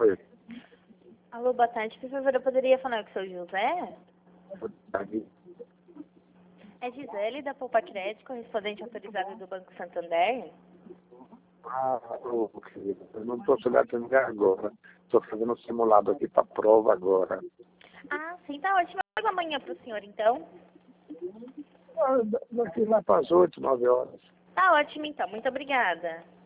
Oi. Alô, boa tarde. Por favor, eu poderia falar com o seu José? É Gisele, da Poupa Crédito, correspondente autorizado do Banco Santander. Ô, querido, eu não posso lhe atender agora. Estou fazendo um simulado aqui para prova agora. Ah, sim, tá ótimo. Eu ligo amanhã pro senhor, então. Daqui lá para as 8, 9 horas. Tá ótimo, então. Muito obrigada.